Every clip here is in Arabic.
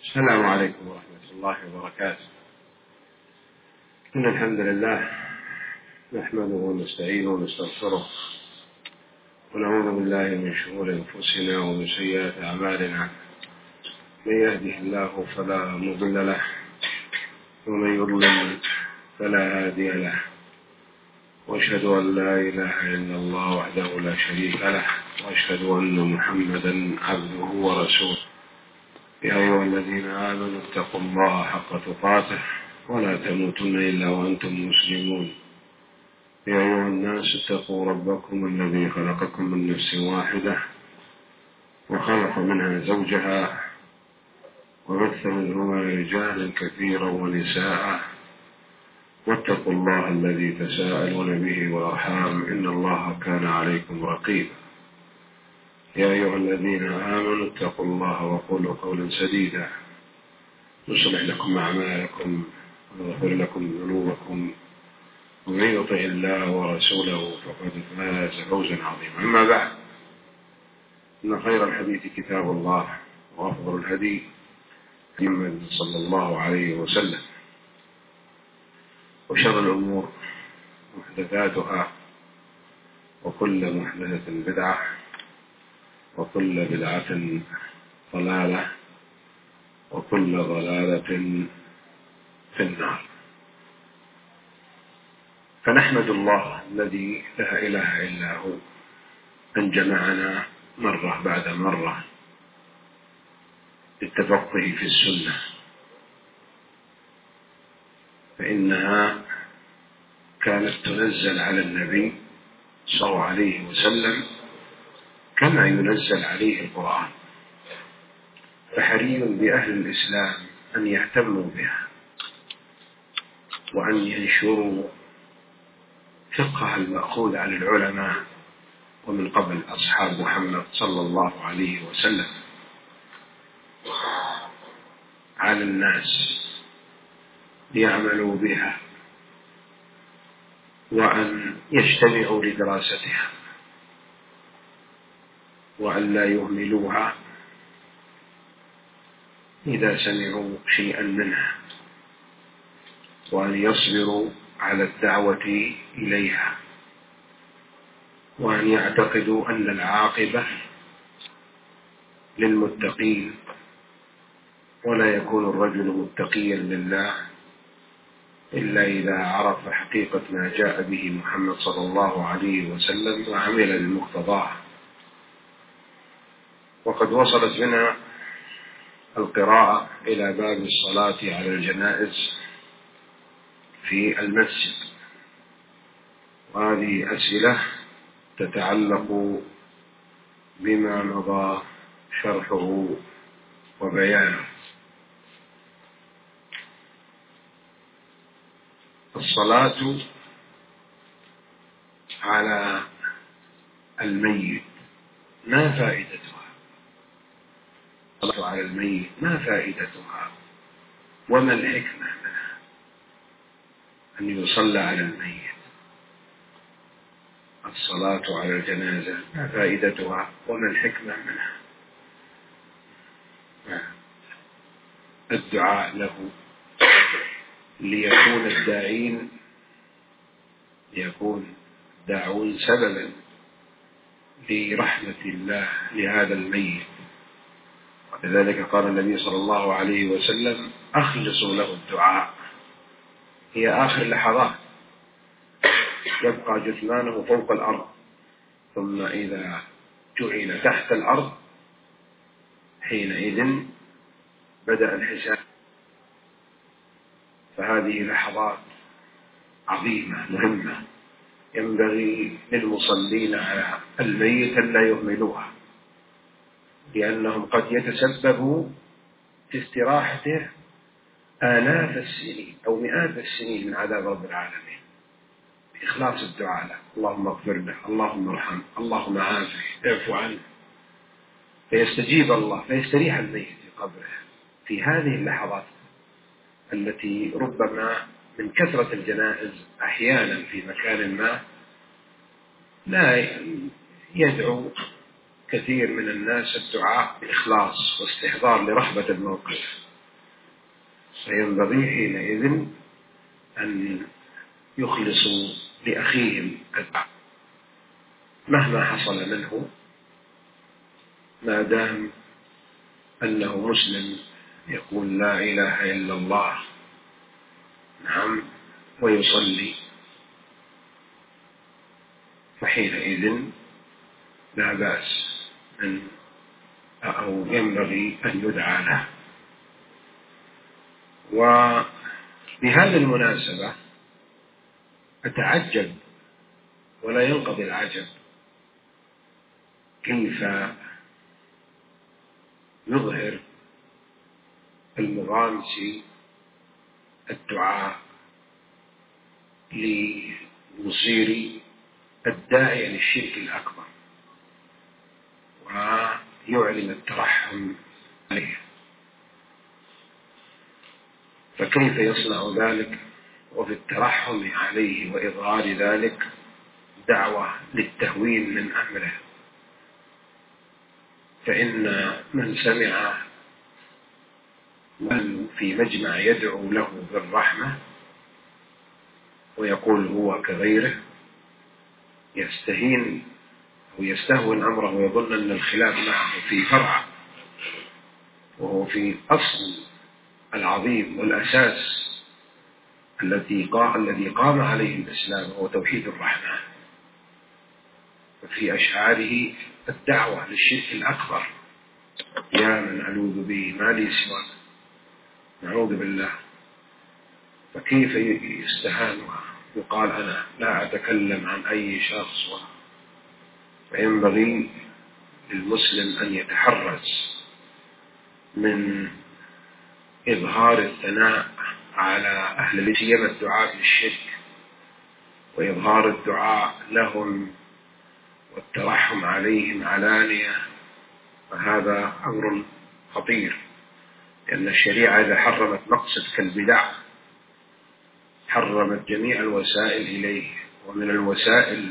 السلام عليكم ورحمة الله وبركاته. إن الحمد لله نحمده ونستعينه ونستغفره ونعوذ بالله من شرور أنفسنا ومن سيئات أعمالنا. من يهده الله فلا مضل له ومن يضلل فلا هادي له، وأشهد أن لا إله إلا الله وحده لا شريك له، وأشهد أن محمدا عبده ورسوله. يا أيها الذين آمنوا اتقوا الله حق تقاته ولا تموتن إلا وأنتم مسلمون. يا أيها الناس اتقوا ربكم الذي خلقكم من نفس واحدة وخلق منها زوجها وبث منهما رجالا كثيرا ونساء، واتقوا الله الذي تساءلون به والأرحام إن الله كان عليكم رقيبا. يا أيها الذين آمنوا اتقوا الله وقولوا قولا سديدا يصلح لكم أعمالكم ويغفر لكم ذنوبكم، ومن يطع الله ورسوله فقد فاز فوزا عظيما. أما بعد، إن خير الحديث كتاب الله، وأفضل الهدي محمد صلى الله عليه وسلم، وشر الأمور محدثاتها، وكل محدثة بدعة، وكل بدعة ضلالة، وكل ضلالة في النار. فنحمد الله الذي لا إله إلا هو أن جمعنا مرة بعد مرة للتفقه في السنة، فإنها كانت تنزل على النبي صلى الله عليه وسلم كما ينزل عليه القرآن، فحري بأهل الإسلام أن يهتموا بها وأن ينشروا فقه المأخوذ عن العلماء ومن قبل أصحاب محمد صلى الله عليه وسلم على الناس ليعملوا بها، وأن يجتمعوا لدراستها، وأن لا يهملوها إذا سمعوا شيئا منها، وأن يصبروا على الدعوة إليها، وأن يعتقدوا أن العاقبة للمتقين، ولا يكون الرجل متقيا لله إلا إذا عرف حقيقة ما جاء به محمد صلى الله عليه وسلم وعمل بمقتضاه. وقد وصلت بنا القراءة إلى باب الصلاة على الجنائز في المسجد، وهذه أسئلة تتعلق بما مضى شرحه وبيانه. الصلاة على الميت ما فائدتها؟ الصلاة على الميت ما فائدتها؟ وما الحكمة منها أن يصلى على الميت؟ الصلاة على الجنازة ما فائدتها وما الحكمة منها؟ الدعاء له ليكون الداعون سببا لرحمة الله لهذا الميت. ولذلك قال النبي صلى الله عليه وسلم: أخلصوا له الدعاء. هي آخر لحظات يبقى جثمانه فوق الأرض، ثم إذا جعل تحت الأرض حينئذ بدأ الحساب. فهذه لحظات عظيمة مهمة ينبغي للمصلين على الميت أن لا يهملوها، لأنهم قد يتسببوا في استراحته آلاف السنين أو مئات السنين من عذاب رب العالمين بإخلاص الدعاء له: اللهم اغفر له، اللهم ارحمه، اللهم عافه، اعف عنه، فيستجيب الله، فيستريح الميت في قبره. في هذه اللحظات التي ربما من كثرة الجنائز أحيانا في مكان ما لا يدعو كثير من الناس الدعاء بإخلاص واستحضار لرحبة الموقف، فينبغي حينئذ أن يخلصوا لأخيهم الدعاء مهما حصل منه، ما دام أنه مسلم يقول لا إله إلا الله، نعم، ويصلي، فحينئذ لا بأس أو ينبغي أن يدعى له. وبهذه المناسبة أتعجب ولا ينقضي العجب كيف يظهر المغامسي الدعاء لمصير الداعي للشرك الأكبر ويعلن الترحم عليه، فكيف يصنع ذلك وفي الترحم عليه وإظهار ذلك دعوة للتهوين من أمره؟ فإن من سمع من في مجمع يدعو له بالرحمة ويقول هو كغيره يستهين أو يستهون أمره ويظن أن الخلاف معه في فرع وهو في أصل العظيم والأساس الذي قام عليه الإسلام، هو توحيد الرحمن، وفي أشعاره الدعوة للشرك الأكبر: يا من ألوذ به ما لي سواك، نعوذ بالله. فكيف يستهان ويقال أنا لا أتكلم عن أي شخص؟ فينبغي للمسلم أن يتحرز من إظهار الثناء على أهل سيما الدعاء للشرك وإظهار الدعاء لهم والترحم عليهم علانية، فهذا أمر خطير، لأن الشريعة إذا حرمت مقصد كالبدع حرمت جميع الوسائل إليه، ومن الوسائل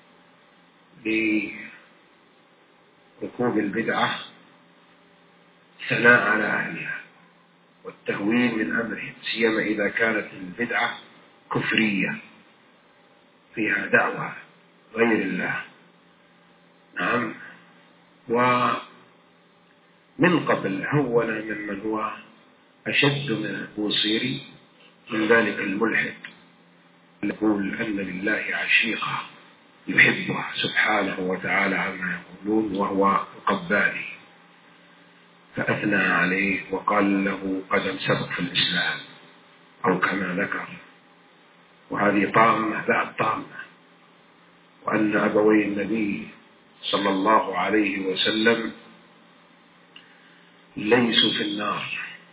لركوب البدعة الثناء على أهلها والتهوين من أمرهم، سيما إذا كانت البدعة كفرية فيها دعوة غير الله. نعم. ومن قبل هون ممن هو أشد من البوصيري من ذلك الملحد يقول أن لله عشيقة يحبه سبحانه وتعالى عما يقولون وهو القباني، فأثنى عليه وقال له قدم سبق في الإسلام أو كما ذكر، وهذه طامة بعد طامة، وأن أبوي النبي صلى الله عليه وسلم ليسوا في النار،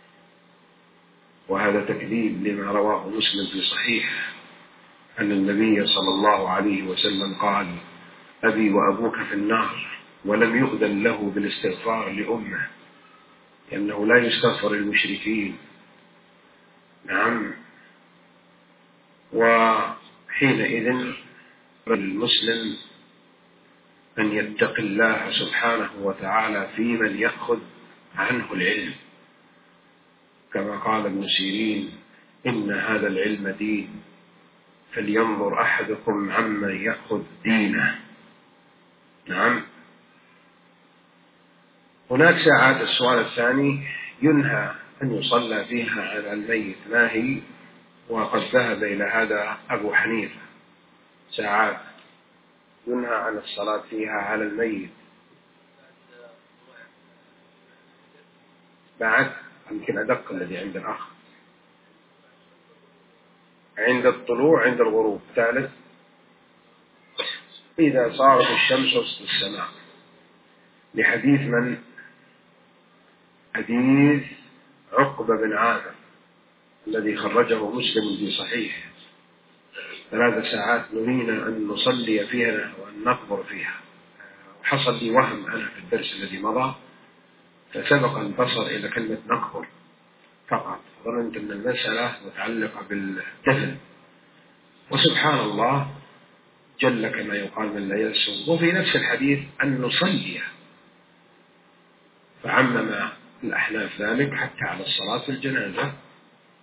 وهذا تكذيب لما رواه مسلم في صحيح أن النبي صلى الله عليه وسلم قال: أبي وأبوك في النار، ولم يؤذن له بالاستغفار لأمه، لأنه لا يستغفر المشركين. نعم. وحينئذ المسلم أن يتقي الله سبحانه وتعالى في من يأخذ عنه العلم، كما قال ابن سيرين: إن هذا العلم دين، فلينظر أحدكم عمن يأخذ دينه. نعم. هناك ساعات السؤال الثاني ينهى أن يصلى فيها على الميت، ما هي؟ وقد ذهب إلى هذا أبو حنيفة، ساعات ينهى عن الصلاة فيها على الميت بعد، يمكن أدق الذي عند الأخ، عند الطلوع، عند الغروب. ثالث إذا صارت الشمس وسط السماء، لحديث من؟ حديث عقبة بن عامر الذي خرجه مسلم في صحيح: 3 ساعات نهينا أن نصلي فيها وأن نقبر فيها. وحصل لي وهم أنا في الدرس الذي مضى، فسبق البصر إلى كلمة نقبر فقط، ظننت أن المسألة متعلقة بالدفن، وسبحان الله جل كما يقال من لا يسوء. وفي نفس الحديث أن نصلي، فعمم الأحناف ذلك حتى على الصلاة في الجنازة،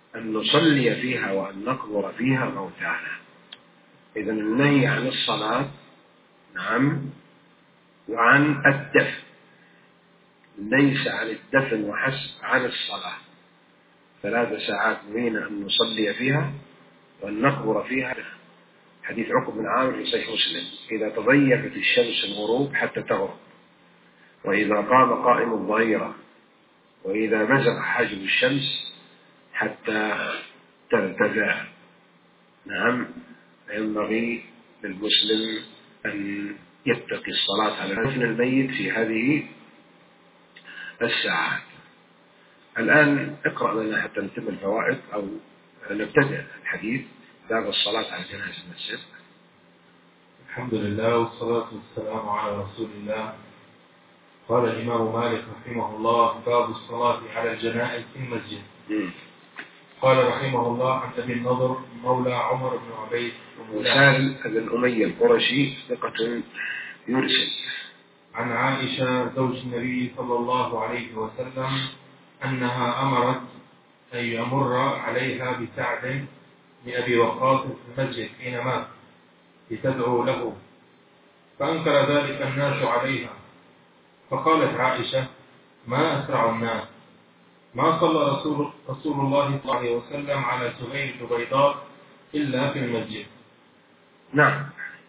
أن نصلي فيها وأن نقبر فيها موتانا. إذن النهي عن الصلاة نعم وعن الدفن، ليس عن الدفن وحسب، عن الصلاة. 3 ساعات نهينا أن نصلي فيها وأن نقبر فيها. حديث عقبة بن عامر في صحيح مسلم: إذا تضيفت الشمس الغروب حتى تغرب، وإذا قام قائم الظهيرة، وإذا مزق حاجب الشمس حتى ترتفع. نعم، ينبغي للمسلم أن يتقي الصلاة على دفن الميت في هذه الساعات. الآن اقرأ لنا حتى نتم الفوائد أو نبتدئ الحديث. باب الصلاة على جنازة المسجد. الحمد لله والصلاة والسلام على رسول الله. قال الإمام مالك رحمه الله: باب الصلاة على الجنائز في المسجد. قال رحمه الله: عن أبي النضر مولى عمر بن عبيد وسالم بن أمية القرشي ثقة يرسل. عن عائشة زوج النبي صلى الله عليه وسلم أنها أمرت أن يمر عليها بسعد بن أبي وقاص في المسجد حين مات لتدعو له، فأنكر ذلك الناس عليها، فقالت عائشة: ما أسرع الناس، ما صلى رسول الله صلى الله عليه وسلم على سهيل بن بيضاء إلا في المسجد. نعم،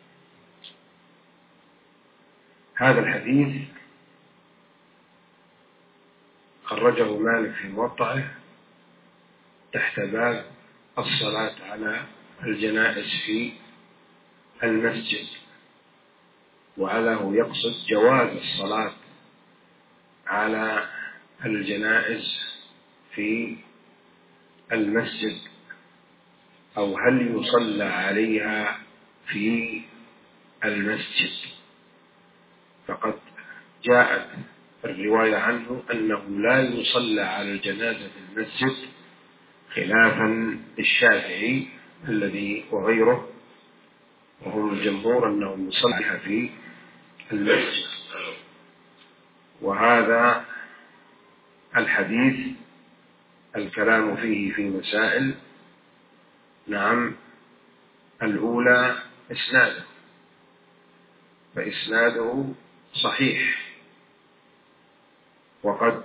هذا الحديث خرجه مالك في موطئه تحت باب الصلاة على الجنائز في المسجد، وعله يقصد جواز الصلاة على الجنائز في المسجد، أو هل يصلى عليها في المسجد. فقد جاءت الرواية عنه أنه لا يصلى على الجنازة في المسجد، خلافا للشافعي الذي وغيره وهم الجمهور أنه يصلى في المسجد. وهذا الحديث الكلام فيه في مسائل. نعم، الأولى إسناده، فإسناده صحيح، وقد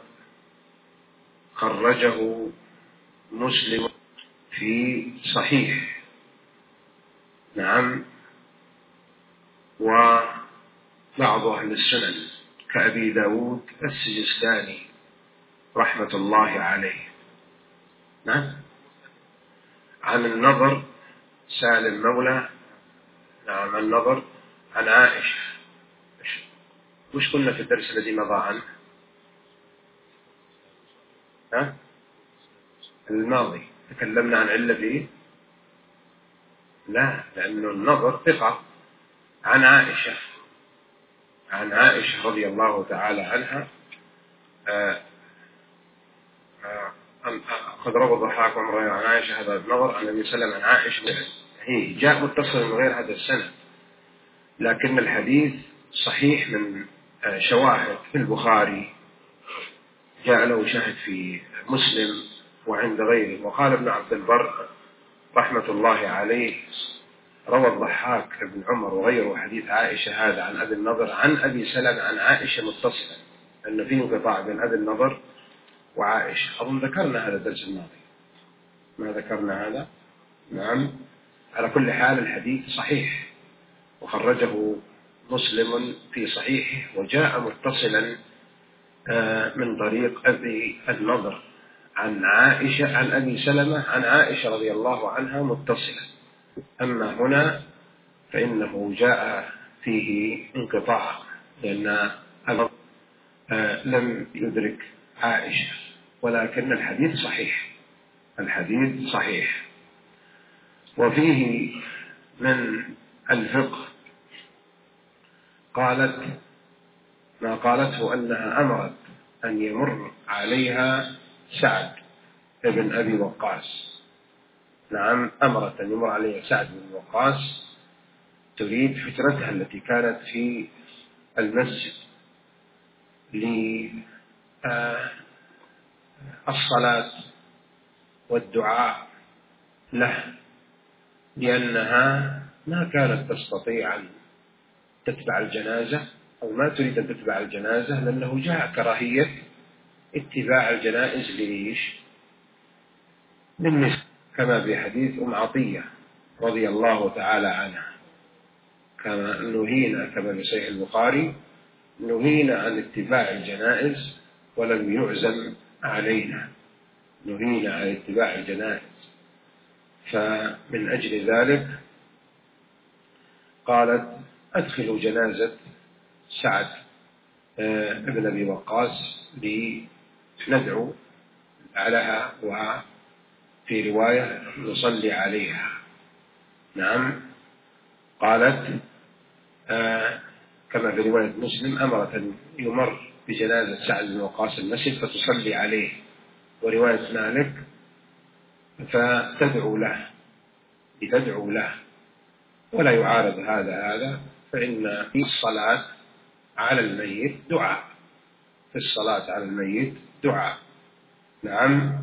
خرجه مسلم في صحيح. نعم، وبعض أهل السنن كأبي داود السجستاني رحمة الله عليه. نعم، عن النضر سالم مولى، نعم النضر، عن عائشة. وش قلنا في الدرس الذي مضى عنه؟ الماضي تكلمنا عن علة فيه؟ لا، لأنه النضر ثقة. عن عائشة، عن عائشة رضي الله تعالى عنها قد روى الضحاك وعمر عن عائشة هذا النظر عن النبي صلى الله عليه وسلم عن عائشة. هي جاء متصل من غير هذا السند، لكن الحديث صحيح من شواهد في البخاري، جاء له شاهد في مسلم وعند غيره. وقال ابن عبد البر رحمة الله عليه: روى الضحاك بن عمر وغيره حديث عائشة هذا عن أبي النضر عن أبي سلمة عن عائشة متصلا، أن فيه انقطاع بين أبي النضر وعائشة. أظن ذكرنا هذا الدرس الماضي، ما ذكرنا هذا؟ نعم. على كل حال الحديث صحيح، وخرجه مسلم في صحيحه، وجاء متصلا من طريق أبي النضر عن عائشة عن أبي سلمة عن عائشة رضي الله عنها متصلا. أما هنا فإنه جاء فيه انقطاع، لأن لم يدرك عائشة، ولكن الحديث صحيح، الحديث صحيح. وفيه من الفقه قالت ما قالته أنها أمرت أن يمر عليها سعد بن أبي وقاص. نعم، أمرت أن يمر عليها سعد بن وقاص، تريد فترتها التي كانت في المسجد للصلاة والدعاء له، لأنها ما كانت تستطيع أن تتبع الجنازة أو ما تريد أن تتبع الجنازة، لأنه جاء كراهية اتباع الجنائز للنساء، كما في حديث عطية رضي الله تعالى عنها، كما نهينا كما في صحيح البخاري نهينا عن اتباع الجنائز ولم يعزم علينا، نهينا عن اتباع الجنائز. فمن أجل ذلك قالت أدخلوا جنازة سعد ابن أبي وقاص لندعو لها، وفي رواية نصلي عليها. نعم. قالت كما في رواية مسلم أمرت أن يمر بجنازة سعد بن وقاص المسجد فتصلي عليه، ورواية مالك فتدعو له، لتدعو له، ولا يعارض هذا، فإن في الصلاة على الميت دعاء، في الصلاة على الميت دعاء. نعم.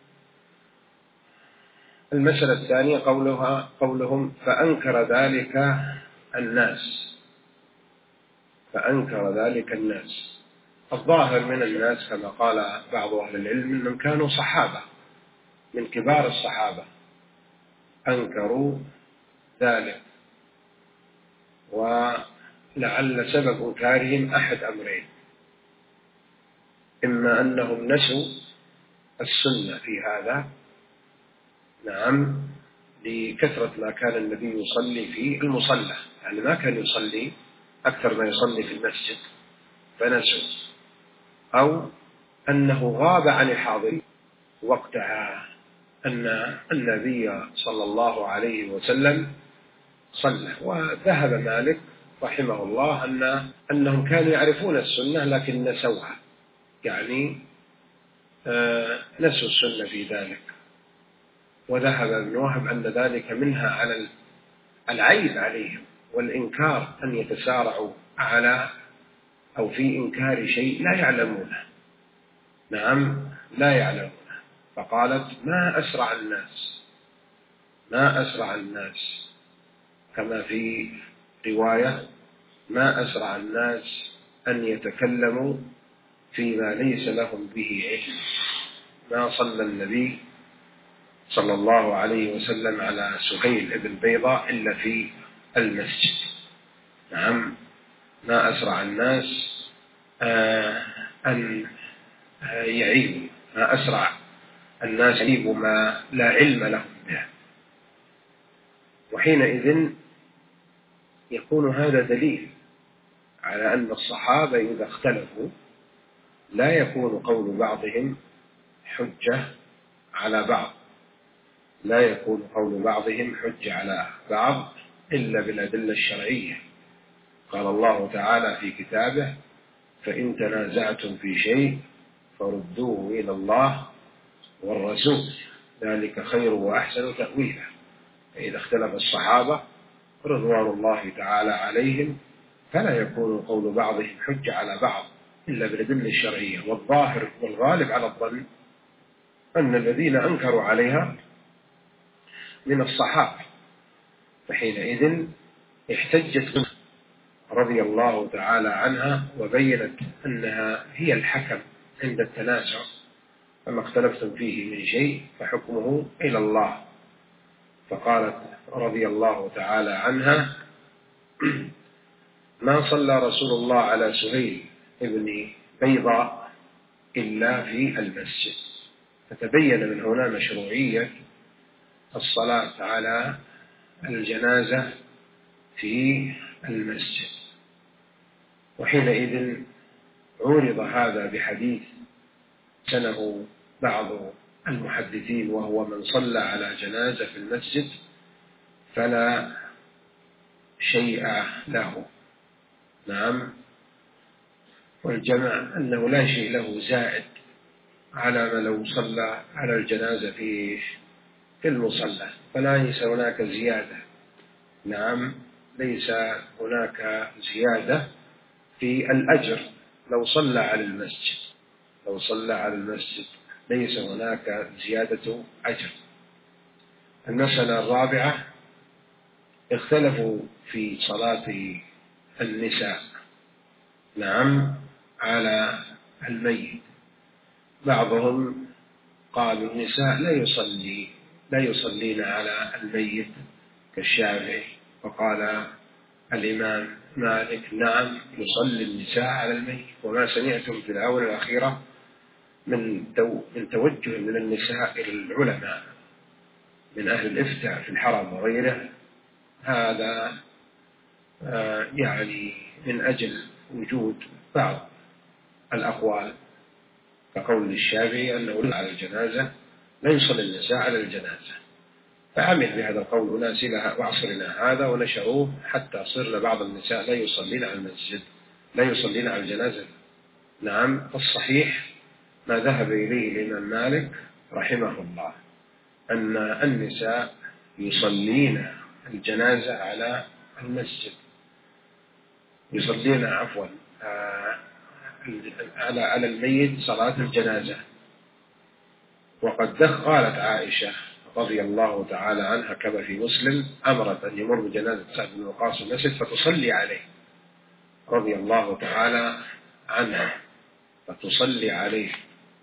المسألة الثانية قولهم فأنكر ذلك الناس، فأنكر ذلك الناس. الظاهر من الناس كما قال بعض أهل العلم أنهم كانوا صحابة من كبار الصحابة أنكروا ذلك، ولعل سبب إنكارهم أحد أمرين: إما أنهم نسوا السنة في هذا، نعم، لكثرة ما كان النبي يصلي في المصلى، يعني ما كان يصلي أكثر ما يصلي في المسجد فنسوا، أو أنه غاب عن الحاضرين وقتها أن النبي صلى الله عليه وسلم صلى. وذهب مالك رحمه الله أنهم كانوا يعرفون السنة لكن نسوها، يعني نسوا السنة في ذلك. وذهب ابن وهب أن ذلك منها على العيب عليهم والإنكار، أن يتسارعوا على أو في إنكار شيء لا يعلمونه. نعم، لا يعلمونه. فقالت ما أسرع الناس كما في رواية ما أسرع الناس أن يتكلموا فيما ليس لهم به علم. ما صلى النبي صلى الله عليه وسلم على سهيل بن بيضاء إلا في المسجد. نعم. ما أسرع الناس أن يعيبوا، ما أسرع الناس يعيبوا ما لا علم لهم به. وحينئذ يكون هذا دليل على أن الصحابة إذا اختلفوا لا يكون قول بعضهم حجة على بعض، لا يكون قول بعضهم حجة على بعض إلا بالأدلة الشرعية. قال الله تعالى في كتابه فإن تنازعتم في شيء فردوه إلى الله والرسول ذلك خير وأحسن تأويلا. فإذا اختلف الصحابة رضوان الله تعالى عليهم فلا يكون قول بعضهم حجة على بعض إلا بالأدلة الشرعية. والظاهر والغالب على الظن أن الذين أنكروا عليها من الصحابة، فحينئذ احتجت رضي الله تعالى عنها وبينت أنها هي الحكم عند التنازع، فما اختلفتم فيه من شيء فحكمه إلى الله. فقالت رضي الله تعالى عنها ما صلى رسول الله على سهيل ابن بيضاء إلا في المسجد. فتبين من هنا مشروعية الصلاة على الجنازة في المسجد. وحينئذ عورض هذا بحديث سنه بعض المحدثين وهو من صلى على جنازة في المسجد فلا شيء له. نعم. والجمع أنه لا شيء له زائد على ما لو صلى على الجنازة في المصلى، فليس هناك زيادة. نعم، ليس هناك زيادة في الأجر لو صلى على المسجد، لو صلى على المسجد ليس هناك زيادة أجر. المسألة الرابعة: اختلفوا في صلاة النساء نعم على الميت. بعضهم قالوا النساء لا يصلين على الميت كالشافعي، وقال الإمام مالك نعم يصلي النساء على الميت. وما سمعتم في الآونة الأخيرة من توجه من النساء إلى العلماء من أهل الإفتاء في الحرم وغيره، هذا يعني من أجل وجود بعض الأقوال كقول الشافعي أنه على الجنازة لا يصلي النساء على الجنازة، فعمل بهذا القول أناس إلى وعصرنا هذا ونشروه حتى صرنا بعض النساء لا يصلين على المسجد، لا يصلين على الجنازة. نعم، الصحيح ما ذهب إليه الإمام مالك رحمه الله أن النساء يصلين الجنازة على المسجد، يصلين على الميت صلاة الجنازة. وقد قالت عائشة رضي الله تعالى عنها كما في مسلم أمرت أن يمر بجنازة سعد بن وقاص المسجد فتصلي عليه رضي الله تعالى عنها، فتصلي عليه،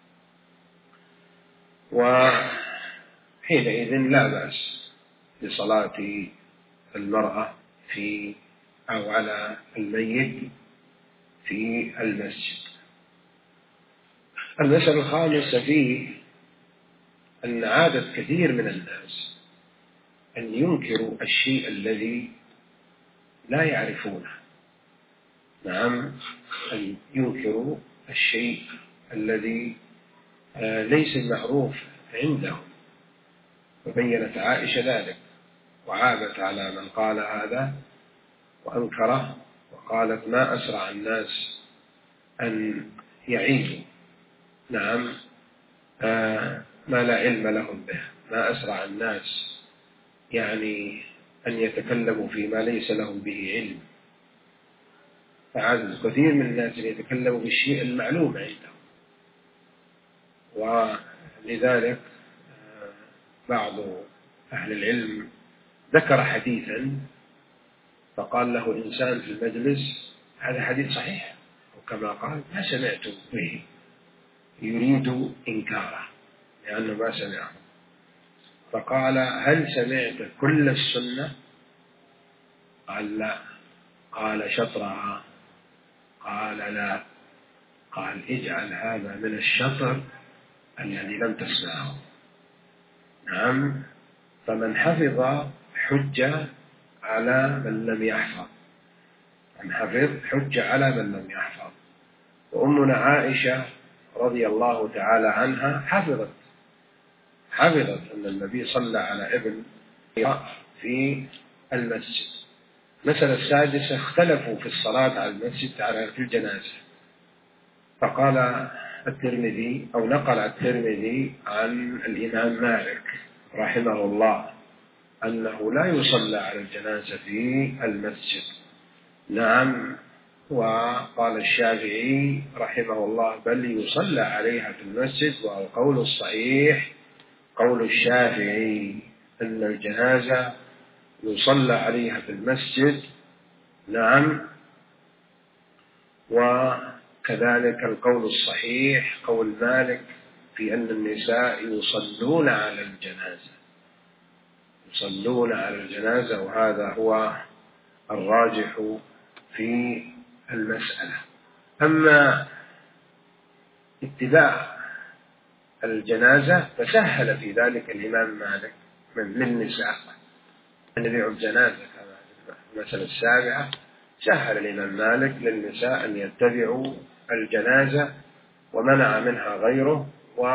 وحينئذ لا بأس بصلاة المرأة أو على الميت في المسجد. المسألة الخامسة فيه أن عادة كثير من الناس أن ينكروا الشيء الذي لا يعرفونه. نعم، أن ينكروا الشيء الذي ليس معروف عندهم. وبينت عائشة ذلك وعابت على من قال هذا وأنكره، وقالت ما أسرع الناس أن يعيبوا نعم ما لا علم لهم به، ما أسرع الناس يعني أن يتكلموا فيما ليس لهم به علم. فعادة كثير من الناس يتكلموا بالشيء المعلوم عندهم. ولذلك بعض أهل العلم ذكر حديثا فقال له إنسان في المجلس هذا حديث صحيح، وكما قال ما سمعت به، يريد إنكاره لأنه ما سمعه. فقال هل سمعت كل السنة؟ قال لا. قال شطرها؟ قال لا. قال اجعل هذا من الشطر الذي لم تسمعه. نعم، فمن حفظ حجة على من لم يحفظ، من حفظ حجة على من لم يحفظ. وأمنا عائشة رضي الله تعالى عنها حفظت أن النبي صلى على ابن في المسجد. المسألة السادسة اختلفوا في الصلاة على المسجد في الجنازة. فقال الترمذي أو نقل الترمذي عن الإمام مالك رحمه الله أنه لا يصلى على الجنازة في المسجد. نعم، وقال الشافعي رحمه الله بل يصلى عليها في المسجد. والقول الصحيح قول الشافعي أن الجنازة يصلى عليها في المسجد. نعم، وكذلك القول الصحيح قول مالك في أن النساء يصلون على الجنازة، يصلون على الجنازة، وهذا هو الراجح في المسألة. أما اتباع الجنازة فسهل في ذلك الإمام مالك للنساء أن يتبعوا الجنازة. كما المسألة السابعة سهل الإمام مالك للنساء أن يتبعوا الجنازة ومنع منها غيره،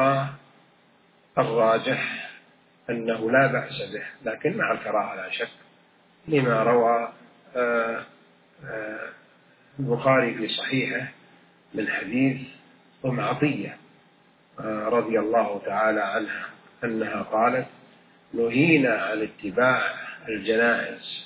والراجح أنه لا بأس به، لكن مع الكراهة لا شك، لما روى البخاري في صحيحه من حديث أم عطية رضي الله تعالى عنها أنها قالت نهينا عن اتباع الجنائز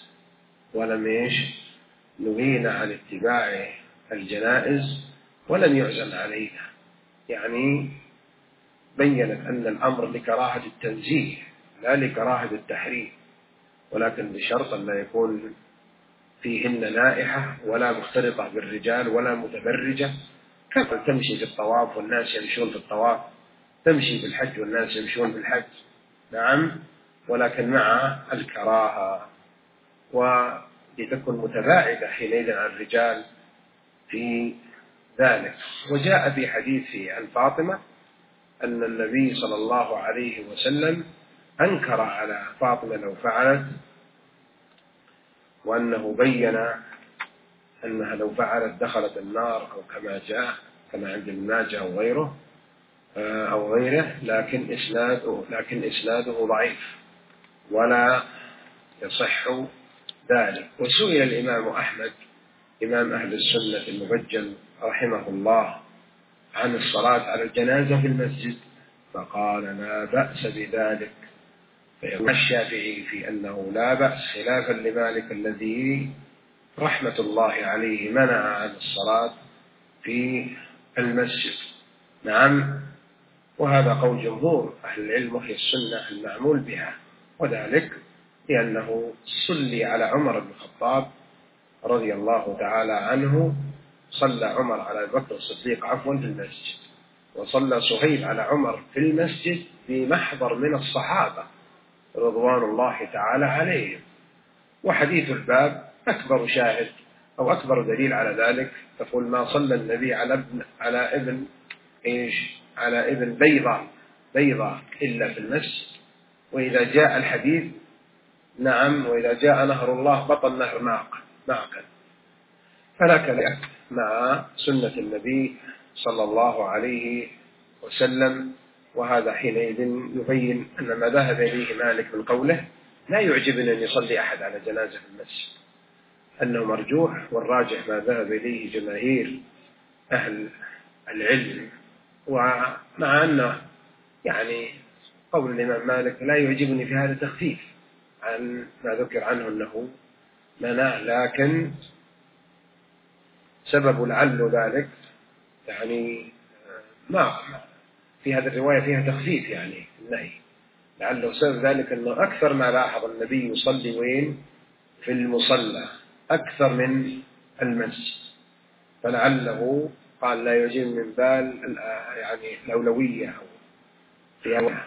نهينا عن اتباع الجنائز ولم يعزم علينا، يعني بيّنت أن الأمر لكراهة التنزيه لا لكراهة التحريم، ولكن بشرط أن لا يكون فيهن نائحة ولا مختلطة بالرجال ولا متبرجة، كما تمشي في الطواف والناس يمشون في الطواف، تمشي في الحج والناس يمشون في الحج، نعم، ولكن مع الكراهة، ولتكن متباعدة حينئذ عن الرجال في ذلك. وجاء في حديث عن فاطمة أن النبي صلى الله عليه وسلم أنكر على فاطمة لو فعلت، وأنه بين أنها لو فعلت دخلت النار، أو كما جاء كما عند ابن ماجه أو غيره، لكن إسناده ضعيف ولا يصح ذلك. وسئل الإمام أحمد إمام أهل السنة المبجل رحمه الله عن الصلاة على الجنازة في المسجد فقال لا بأس بذلك، فيقول الشافعي في أنه لا بأس، خلافا لمالك الذي رحمة الله عليه منع عن الصلاة في المسجد. نعم، وهذا قول جمهور أهل العلم وهي السنة المعمول بها، وذلك لأنه صلي على عمر بن الخطاب رضي الله تعالى عنه، صلى عمر على بكر الصديق في المسجد، وصلى صهيب على عمر في المسجد في محضر من الصحابة رضوان الله تعالى عليهم. وحديث الباب أكبر شاهد أو أكبر دليل على ذلك، تقول ما صلى النبي على ابن بيضة إلا في المسجد، وإذا جاء الحديث نعم، وإذا جاء نهر الله بطل نهر معقل، فلا كلام مع سنة النبي صلى الله عليه وسلم. وهذا حينئذ يبين أن ما ذهب إليه مالك من قوله لا يعجبني أن يصلي أحد على جنازة في المسجد أنه مرجوح، والراجح ما ذهب إليه جماهير أهل العلم. ومع أنه يعني قول الإمام مالك لا يعجبني في هذا تخفيف عن ما ذكر عنه أنه منع، لكن سبب لعل ذلك يعني ما في هذه الرواية فيها تخفيف، يعني النهي لعله سبب ذلك أنه أكثر ما لاحظ النبي يصلي وين؟ في المصلى أكثر من المسجد، فلعله قال لا يجب من بال يعني الأولوية أو قيامها،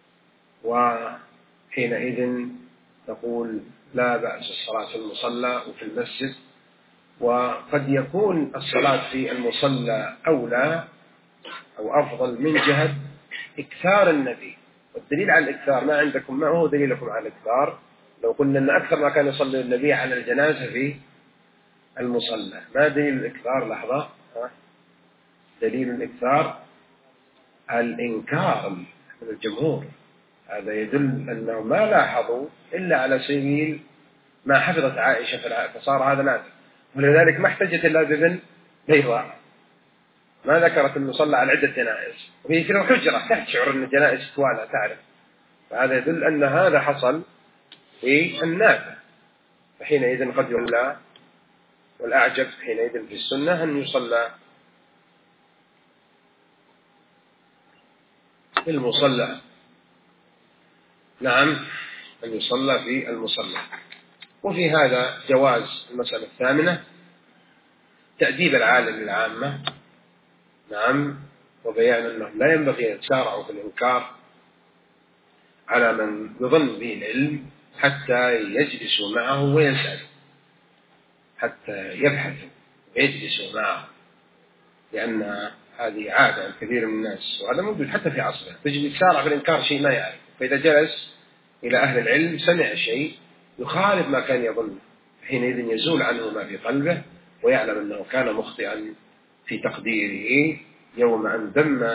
وحينئذ نقول لا بأس الصلاة في المصلى وفي المسجد. وقد يكون الصلاة في المصلى أولى أو أفضل من جهة إكثار النبي، والدليل على الإكثار ما عندكم، ما هو دليلكم على الإكثار؟ لو قلنا أن أكثر ما كان يصلي النبي على الجنازة في المصلى، ما دليل الإكثار؟ لحظة، دليل الإكثار الإنكار من الجمهور، هذا يدل أنه ما لاحظوا إلا على سبيل ما حفظت عائشة، فصار هذا نادر، ولذلك ما احتجت إلا بابن بيضاء، ما ذكرت أنه صلى على عدة جنائز، وهي كذا حجرة تشعر أن الجنائز توالى تعرف، فهذا يدل أن هذا حصل في النافع، فحينئذ قد يولى. والأعجب حينئذ في السنة أن يصلى في المصلى، نعم، أن يصلى في المصلى. وفي هذا جواز المسألة الثامنة تأديب العالم للعامة، نعم، وبيان أنهم لا ينبغي أن يتسارعوا في الإنكار على من يظن به العلم حتى يجلسوا معه ويسألوا، حتى يبحثوا ويجلسوا معه، لأن هذه عادة عند كثير من الناس، وهذا موجود حتى في عصرنا، تجد يتسارع في الإنكار شيء ما يعرف، فإذا جلس إلى أهل العلم سمع شيء يخالف ما كان يظن، حينئذ يزول عنه ما في قلبه ويعلم أنه كان مخطئا في تقديره يوم أن ذم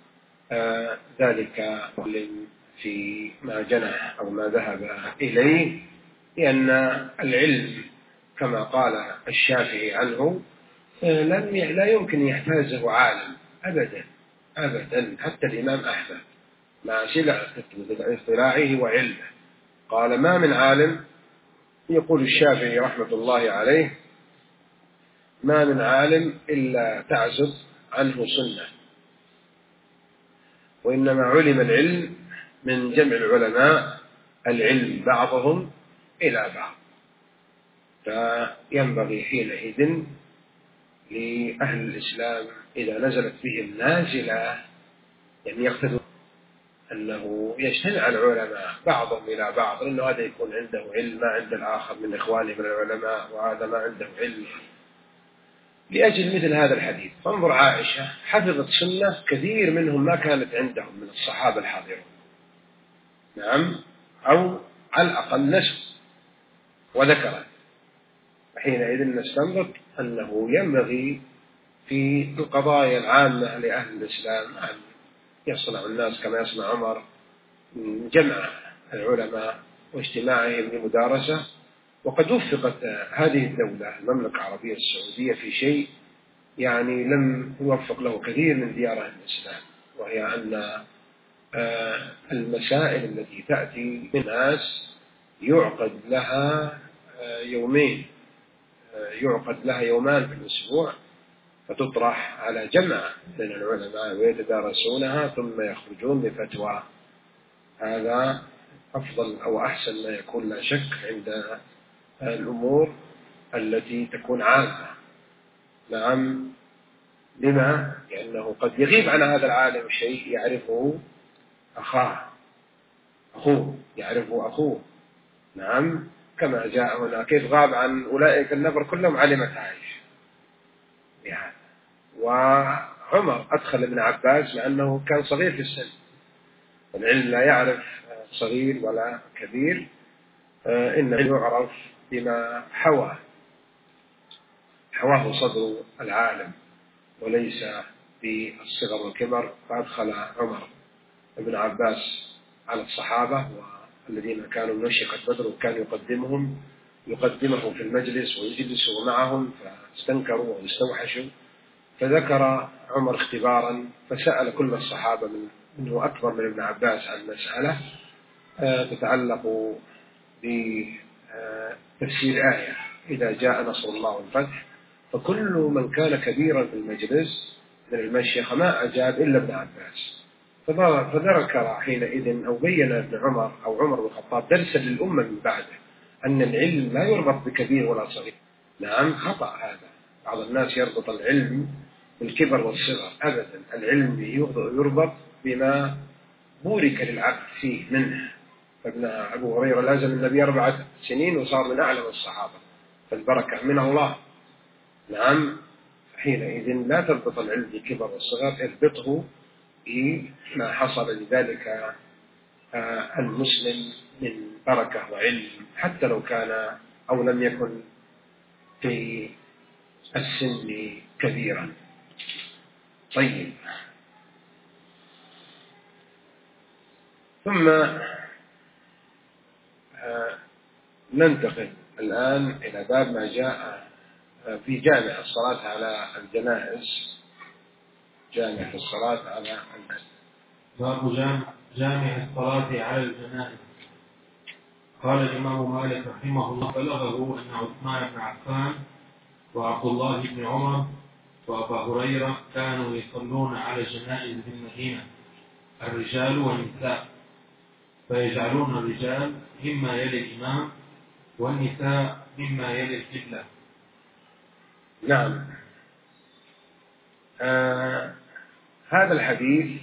ذلك في ما جنح أو ما ذهب إليه، لأن العلم كما قال الشافعي عنه لا يمكن يحتازه عالم أبدا أبدا، حتى الإمام أحمد مع سلة اطلاعه وعلمه قال ما من عالم، يقول الشافعي رحمة الله عليه ما من عالم إلا تعزب عنه سنة، وإنما علم العلم من جمع العلماء العلم بعضهم إلى بعض. فينبغي حينئذ لأهل الإسلام إذا نزلت بهم نازلة يعني يقتدون أنه يجتمع العلماء بعضهم إلى بعض، لأنه هذا يكون عنده علم ما عند الآخر من إخوانه من العلماء، وهذا ما عنده علم، لأجل مثل هذا الحديث. فانظر عائشة حفظت سنة كثير منهم ما كانت عندهم من الصحابة الحاضرين، نعم، أو على الأقل نسوا وذكرت. حينئذ نستنبط أنه ينبغي في القضايا العامة لأهل الإسلام أن يصنع الناس كما يصنع عمر من جمع العلماء واجتماعهم لمدارسة. وقد وفقت هذه الدولة المملكة العربية السعودية في شيء يعني لم يوفق له كثير من ديار أهل الإسلام، وهي أن المسائل التي تأتي من ناس يعقد لها يومين، يعقد لها يومان في الأسبوع، فتطرح على جمع من العلماء ويتدارسونها ثم يخرجون بفتوى. هذا أفضل أو أحسن ما يكون لا شك عند الأمور التي تكون عامة. نعم، لما؟ لأنه قد يغيب عن هذا العالم شيء يعرفه أخوه يعرفه أخوه. نعم، كما جاء هنا كيف غاب عن أولئك النفر كلهم علمت عائشة بهذا. وعمر أدخل ابن عباس لأنه كان صغير في السن، العلم لا يعرف صغير ولا كبير، إنه يعرف بما حواه صدر العالم وليس بالصغر والكبر. فأدخل عمر ابن عباس على الصحابة والذين كانوا من مشيخة بدر، وكان يقدمه في المجلس ويجلسوا معهم، فاستنكروا واستوحشوا. فذكر عمر اختبارا، فسأل كل الصحابة منه أكبر من ابن عباس عن مسألة تتعلق بتفسير آية إذا جاء نصر الله والفتح، فكل من كان كبيرا في المجلس من المشيخة ما أجاب إلا ابن عباس. فذكر حينئذ أو بين ابن عمر أو عمر بن الخطاب درسا للأمة من بعده أن العلم لا يربط بكبير ولا صغير. نعم، خطأ هذا، بعض الناس يربط العلم بالكبر والصغر، أبدا. العلم يربط بما بورك للعبد فيه منه. فابن أبو هريرة لازم النبي 4 سنين وصار من أعلم الصحابة، فالبركة من الله. نعم، حينئذ لا تربط العلم بالكبر والصغر، اربطه بما حصل لذلك المسلم من بركة وعلم، حتى لو كان أو لم يكن في السن كبيرا. طيب، ثم ننتقل الآن إلى باب ما جاء في جامع الصلاة على الجنائز. جامع الصلاة على الجنائز. باب جامع الصلاة على الجنائز. قال الإمام مالك رحمه الله: بلغه أن عثمان بن عفان وعبد الله بن عمر وأبا هريرة كانوا يصلون على الجنائز بالمدينة، الرجال والنساء، فيجعلون الرجال مما يلي الإمام والنساء مما يلي القبلة. نعم، هذا الحديث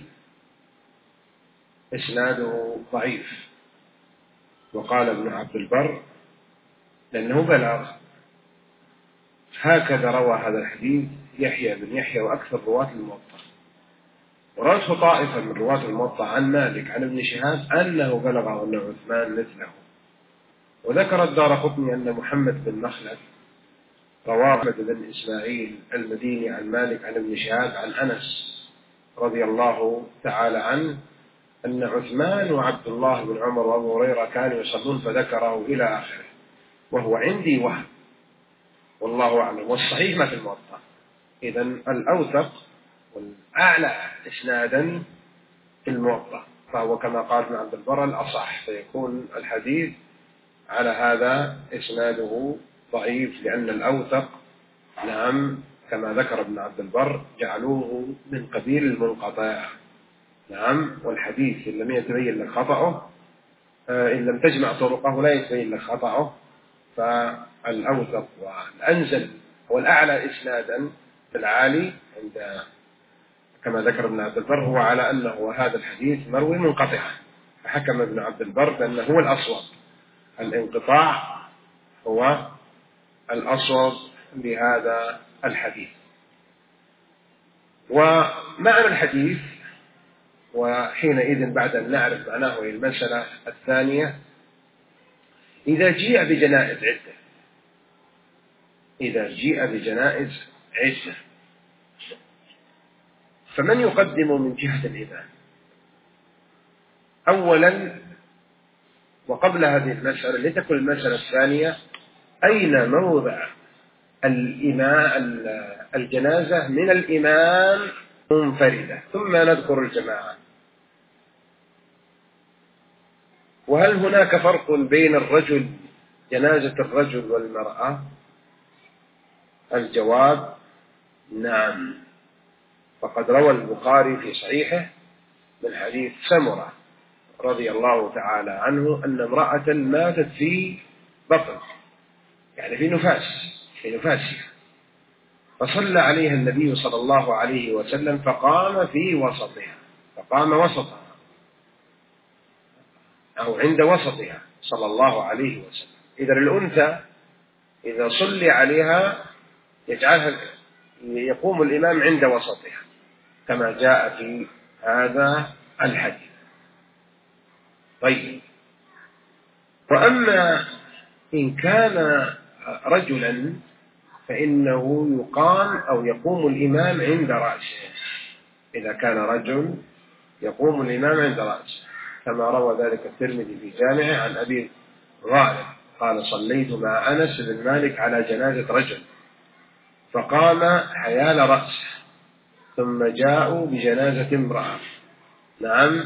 إسناده ضعيف، وقال ابن عبد البر لأنه بلغ. هكذا روى هذا الحديث يحيى بن يحيى وأكثر رواة الموطأ، وروته طائفة من رواة الموطأ عن مالك عن ابن شهاب أنه بلغه أن عثمان مثله. وذكر الدارقطني أن محمد بن مخلد رواه أحمد بن إسماعيل المديني عن مالك عن ابن شهاب عن أنس رضي الله تعالى عنه أن عثمان وعبد الله بن عمر وأبو هريرة كانوا يصلون، فذكره إلى آخره، وهو عندي وهم والله أعلم، والصحيح ما في الموطأ. إذن الأوثق والأعلى إسنادا في الموطأ، فهو كما قال ابن عبد البر الأصح، فيكون الحديث على هذا إسناده ضعيف، لأن الأوثق نعم كما ذكر ابن عبد البر جعلوه من قبيل المنقطع. نعم. والحديث إن لم يتبين لك خطأه، إن لم تجمع طرقه لا يتبين لك خطأه، فالأوثق والأنزل والأعلى إسنادا العالي عند كما ذكر ابن عبد البر هو على أنه هذا الحديث مروي منقطعا، فحكم ابن عبد البر بأنه هو الأصوب، الانقطاع هو الأصوب لهذا الحديث. ومعنى الحديث، وحينئذ بعد أن نعرف معناه المسألة الثانية، إذا جيء بجنائز عدة، إذا جيء بجنائز عدة فمن يقدم من جهة الإمام؟ أولا وقبل هذه المسألة لتكن المسألة الثانية، أين موضع الجنازة من الإمام منفردة، ثم نذكر الجماعة. وهل هناك فرق بين الرجل جنازة الرجل والمرأة؟ الجواب نعم، فقد روى البخاري في صحيحه من حديث سمرة رضي الله تعالى عنه أن امرأة ماتت في بطن، يعني في نفاسها، فصلى عليها النبي صلى الله عليه وسلم فقام في وسطها، فقام وسطها أو عند وسطها صلى الله عليه وسلم. إذا الأنثى إذا صلي عليها يقوم الإمام عند وسطها كما جاء في هذا الحديث. طيب، وأما إن كان رجلا فإنه يقام أو يقوم الإمام عند رأسه. إذا كان رجل يقوم الإمام عند رأسه، كما روى ذلك الترمذي في جامعه عن أبي غالب قال: صليت مع أنس بن مالك على جنازة رجل فقام حيال رأسه، ثم جاءوا بجنازة امرأة، نعم،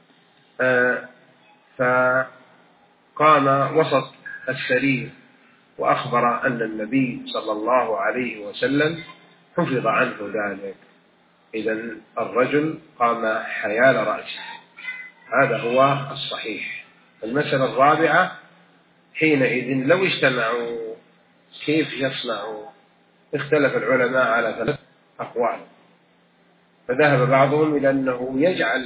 فقام وسط السرير وأخبر أن النبي صلى الله عليه وسلم حفظ عنه ذلك. إذن الرجل قام حيال رأسه، هذا هو الصحيح. المسألة الرابعة، حينئذ لو اجتمعوا كيف يصنعوا؟ اختلف العلماء على 3 أقوال، فذهب بعضهم إلى أنه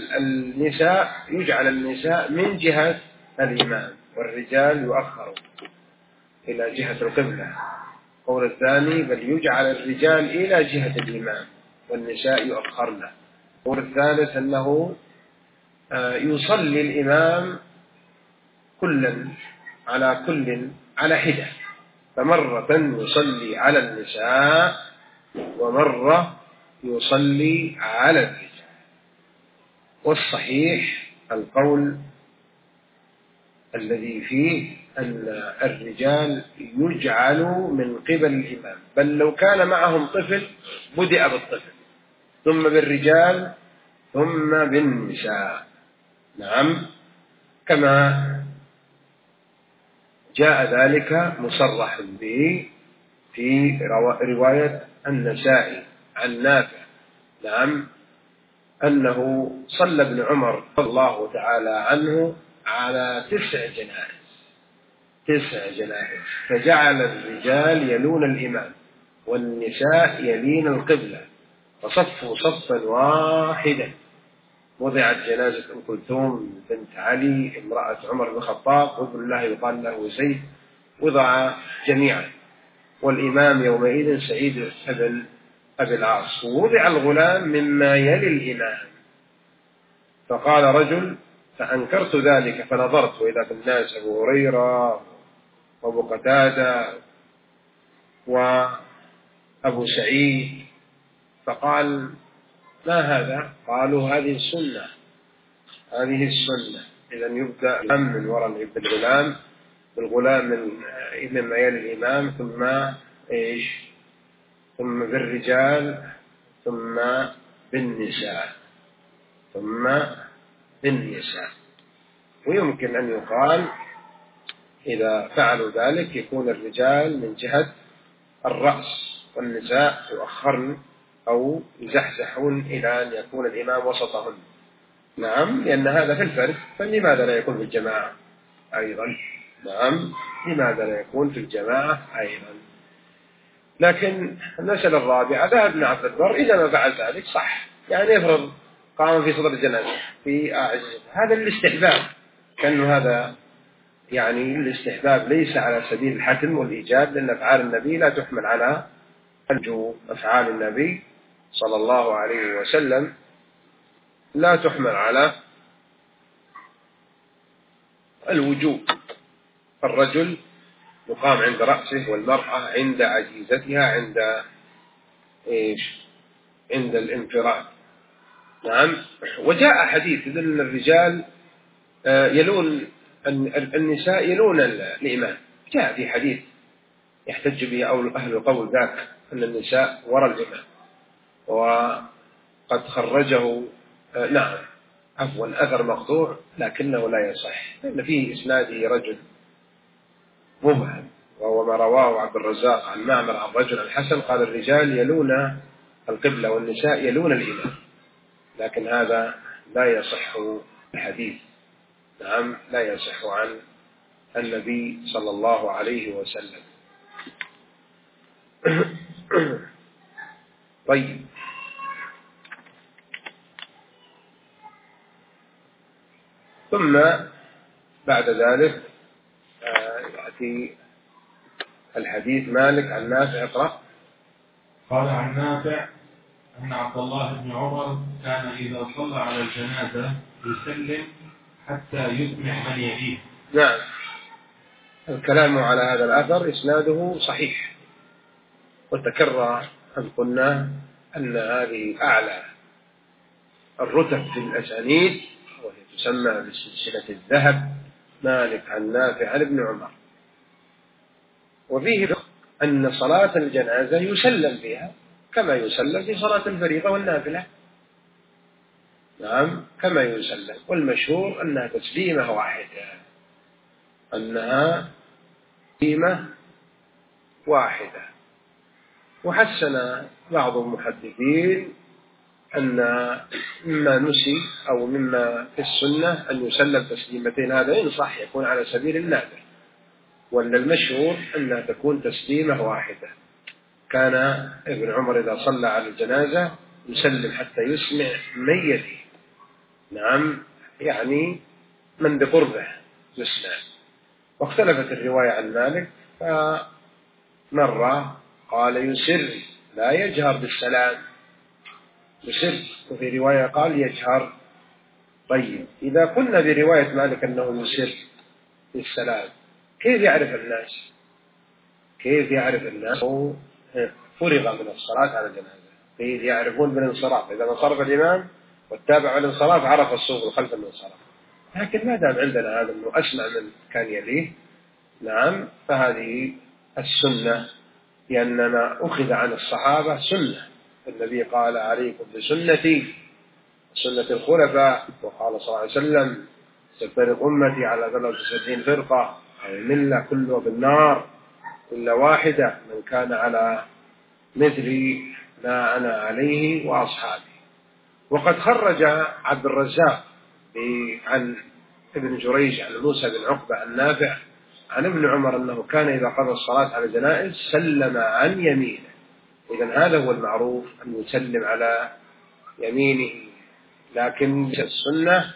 يجعل النساء من جهة الإمام والرجال يؤخروا إلى جهة القبلة. قول الثاني: بل يجعل الرجال إلى جهة الإمام والنساء يؤخرن. قول الثالث أنه يصلي الإمام كل على حدة، فمرة يصلي على النساء ومرة يصلي على الرجال. والصحيح القول الذي فيه أن الرجال يجعل من قبل الإمام، بل لو كان معهم طفل بدأ بالطفل ثم بالرجال ثم بالنساء، نعم، كما جاء ذلك مصرح به في رواية النسائي عن نافع، نعم، أنه صلى ابن عمر رضي الله تعالى عنه على 9 جنائز، فجعل الرجال يلون الإمام والنساء يلين القبلة، فصفوا صفا واحدا. وضعت جنازة أم كلثوم بنت علي امرأة عمر بن الخطاب وابن الله يقال له زيد، وضع جميعا، والإمام يومئذ سعيد بن أبي العاص، ووضع الغلام مما يلي الإمام. فقال رجل: فأنكرت ذلك فنظرت وإذا بالناس أبو هريرة وأبو قتادة وأبو سعيد، فقال: ما هذا؟ قالوا: هذه السنة. إذن يبدأ من وراء بالغلام مما يلي الإمام، ثم بالرجال ثم بالنساء. ويمكن أن يقال إذا فعلوا ذلك يكون الرجال من جهة الرأس والنساء يؤخرن أو يزحزحون إلى أن يكون الإمام وسطهن. نعم، لأن هذا في الفرد، فلماذا لا يكون في الجماعة أيضا؟ نعم، لماذا لا يكون في الجماعة أيضا؟ لكن المسألة الرابعة ذهب ابن عبد البر إذا ما فعل ذلك صح، يعني يفرض قام في صدر الجنازة في هذا الاستحباب، كأنه هذا يعني الاستحباب ليس على سبيل الحتم والإيجاب، لأن أفعال النبي لا تحمل على الوجوب. أفعال النبي صلى الله عليه وسلم لا تحمل على الوجوب. الرجل يقام عند رأسه، والمرأة عند عجيزتها، عند الانفراد. نعم. وجاء حديث يدل أن الرجال يلون النساء يلون الإمام، جاء في حديث يحتج به أهل القول ذاك أن النساء وراء الإمام، وقد خرجه نعم عفوا أثر مقطوع لكنه لا يصح، لأن فيه إسناده رجل مبهم، وهو ما رواه عبد الرزاق عن معمر عن رجل الحسن قال الرجال يلون القبلة والنساء يلون الإمام، لكن هذا لا يصح الحديث. نعم، لا يصح عن النبي صلى الله عليه وسلم. طيب، ثم بعد ذلك يأتي الحديث مالك عن نافع. اقرأ. قال عن نافع أن عبد الله بن عمر كان إذا صلى على الجنازة يسلم حتى يسمع من يليه. نعم، الكلام على هذا الأثر إسناده صحيح، وتكرر أن قلنا أن هذه أعلى الرتب في الأسانيد، وهي تسمى بسلسلة الذهب، مالك عن نافع عن ابن عمر. وفيه أن صلاة الجنازة يسلم فيها كما يسلم في صلاة الفريضة والنافلة. نعم، كما يسلم، والمشهور أنها تسليمة واحدة، أنها تسليمة واحدة. وحسن بعض المحدثين أن مما نسي أو مما في السنة أن يسلم تسليمتين، هذا إن صح يكون على سبيل النادر، وأن المشهور أنها تكون تسليمة واحدة. كان ابن عمر إذا صلى على الجنازة يسلم حتى يسمع من يليه. نعم، يعني من بقربه يسمع. واختلفت الرواية عن مالك، فمرة قال يسر لا يجهر بالسلام، يسر، وفي رواية قال يجهر. طيب، إذا قلنا برواية مالك أنه يسر بالسلام، كيف يعرف الناس؟ كيف يعرف الناس فرغ من الصلاة على الجنازة؟ كيف يعرفون بالانصراف؟ إذا انصرف الإمام واتبع الانصراف عرف الصوف خلف الانصراف. لكن ما دام عندنا هذا أنه أسمع من كان يليه، نعم، فهذه السنة، لأننا أخذ عن الصحابة سنة. النبي قال عليكم بسنتي سنة الخلفاء، وقال صلى الله عليه وسلم تفترق أمتي على 73 فرقة أو ملة كلها في النار إلا واحدة من كان على مثل ما أنا عليه وأصحابي. وقد خرج عبد الرزاق عن ابن جريج عن موسى بن عقبة عن نافع عن ابن عمر أنه كان إذا قضى الصلاة على الجنائز سلم عن يمينه. إذن هذا هو المعروف، أن يسلم على يمينه. لكن السنة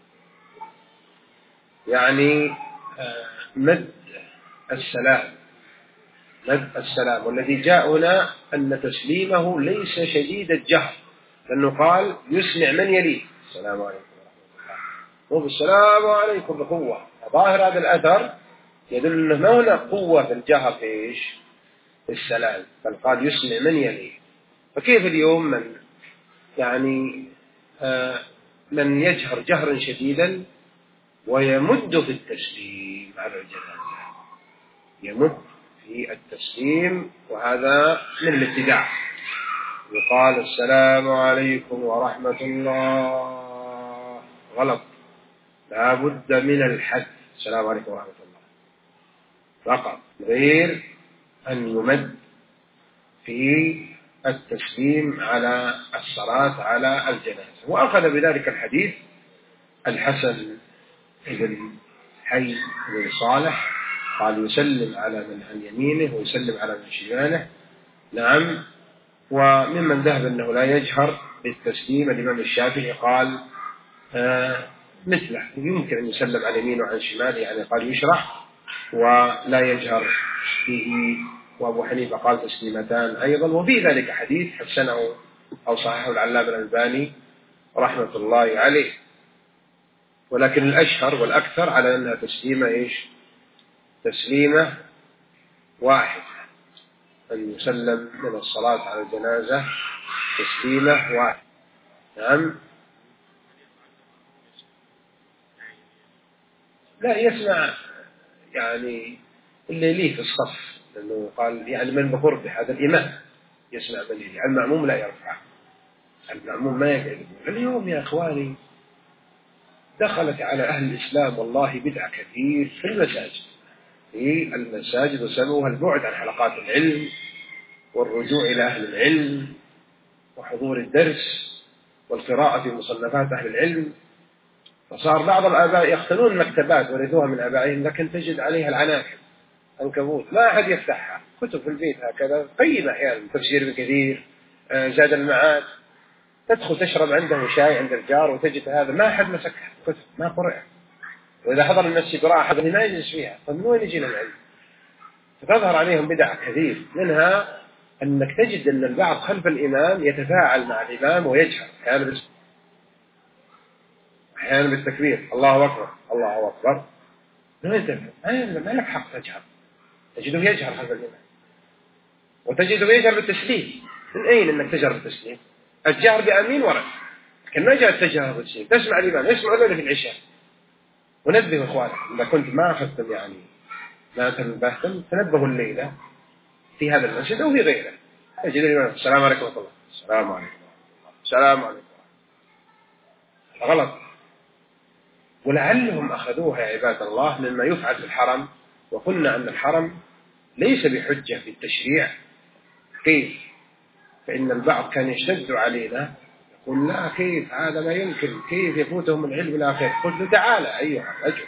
يعني مد السلام، والذي جاء هنا أن تسليمه ليس شديد الجهر، لأنه قال يسمع من يليه السلام عليكم ورحمة الله، مو بالسلام عليكم بقوة. ظاهر هذا الأثر يدل أنه ما هنا قوة في الجهر في السلام، بل قال يسمع من يليه. فكيف اليوم من يعني من يجهر جهرا شديدا ويمد في التسليم على الجنازة، يمد في التسليم، وهذا من الابتداع. يقال السلام عليكم ورحمة الله، غلط، لا بد من الحد، السلام عليكم ورحمة الله فقط، غير أن يمد في التسليم على الصلاة على الجنازة. وأخذ بذلك الحديث الحسن بن حي بن صالح قال يسلم على من عن يمينه ويسلم على من شماله. نعم. وممن ذهب أنه لا يجهر بالتسليم الإمام الشافعي قال مثله، يمكن أن يسلم على يمينه وعن شماله، يعني قال يشرح ولا يجهر فيه. وأبو حنيفة قال تسليمتان أيضا، وفي ذلك حديث حسنه أو صححه العلامة الألباني رحمة الله عليه. ولكن الأشهر والأكثر على أنها تسليمة تسليمة واحدة، أن يسلم من الصلاة على الجنازة تسليمة واحدة. نعم. لا يسمع يعني اللي ليه في الصف، لأنه قال يعني من بقربه هذا الإمام يسمع من ليه، المأموم لا يرفع، المأموم ما يقعد. اليوم يا إخواني دخلت على أهل الإسلام والله بدعة كثير في المساجد وسببها البعد عن حلقات العلم والرجوع إلى أهل العلم وحضور الدرس والقراءة في مصنفات أهل العلم. فصار بعض الآباء يختنون مكتبات ورثوها من آبائهم، لكن تجد عليها العناكب عنكبوت ما أحد يفتحها، كتب في البيت هكذا قيمة أحيانا، تفسير ابن كثير، زاد المعاد، تدخل تشرب عنده شاي عند الجار وتجد هذا ما أحد مسكها، كتب ما قرأ. وإذا حضر المسجد قراءة أحد ما يجلس فيها، طيب من وين يجينا العلم؟ فتظهر عليهم بدع كثير، منها أنك تجد أن البعض خلف الإمام يتفاعل مع الإمام ويجهر أحيانا بالتكبير الله أكبر الله أكبر، ما لك حق تجهر، تجده يجهر خلف الإمام وتجده يجهر بالتسليم. من أين أنك تجهر بالتسليم؟ الجهر بأمين ورد، لكن ما جاء التجهر بالتسليم. تسمع الإمام يسمع ذلك في العشاء. ونبه إخوانك إذا كنت ما أخذتم يعني ما تنبهتم تنبهوا الليلة في هذا المسجد أو في غيره، تجد الإمام السلام عليكم ورحمة الله، السلام عليكم السلام عليكم، غلط. ولعلهم أخذوها يا عباد الله مما يفعل في الحرم، وقلنا أن الحرم ليس بحجة في التشريع. كيف؟ فإن البعض كان يشتد علينا يقول لا كيف هذا ما يمكن، كيف يفوتهم العلم الآخر؟ قلت له تعالى أيها الرجل،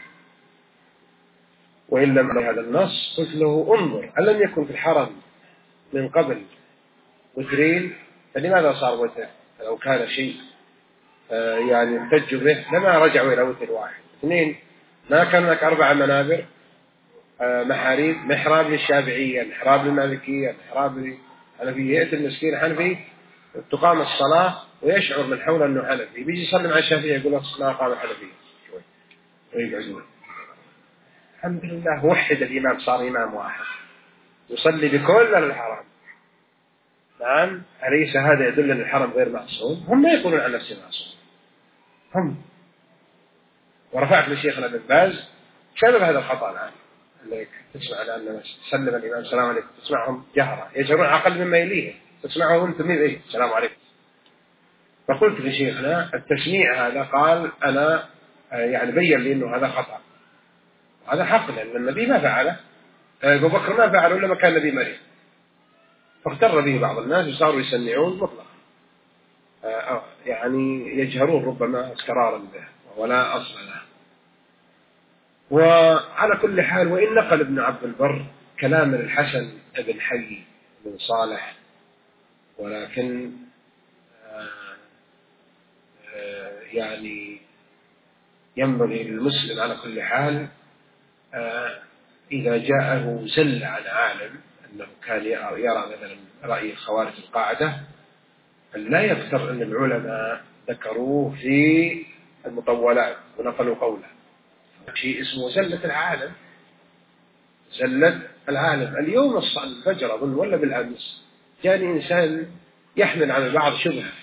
وإن لم هذا النص قلت له انظر ألم يكن في الحرم من قبل وترين؟ فلماذا صار وتر؟ لو كان شيء يعني يحتج به لما رجعوا إلى وتر واحد. اثنين، ما كان هناك 4 منابر محاريب، محراب للشافعية، محراب للمالكية، محراب للحنفية. يأتي المسكين الحنفي تقام الصلاة ويشعر من حوله أنه حنفي، بيجي يسلم على الشافعية يقول له ما قام الحنفية شوي ويقعدون. الحمد لله وحد الإمام، صار إمام واحد يصلي بكل الحرم. نعم. أليس هذا يدل أن الحرم غير معصوم؟ هم ما يقولون عن نفسه معصوم هم. ورفعت لشيخنا ابن باز سبب هذا الخطأ الآن، أنك تسمع الآن سلم الإمام السلام عليكم تسمعهم جهرا يجهرون أقل مما يليه، تسمعهم أنت مين إيه السلام عليكم. فقلت لشيخنا التسميع هذا قال أنا يعني بين لي أنه هذا خطأ، هذا حق لأن النبي ما فعله، أبو بكر ما فعله لما كان النبي مريض، فاغتر به بعض الناس وصاروا يسمعون مطلقا، يعني يجهرون ربما اسكرارا به ولا أصل له. وعلى كل حال وإن نقل ابن عبد البر كلام الحسن بن حي بن صالح، ولكن يعني ينبغي للمسلم على كل حال إذا جاءه زل عن عالم أنه كان يرى مثلا رأي خوارج القاعدة أن لا يفتر أن العلماء ذكروه في المطولات ونقلوا قوله. شيء اسمه زلة العالم، زلة العالم. اليوم الفجر أظن ولا بالأمس جاني إنسان يحمل على البعض شبهة،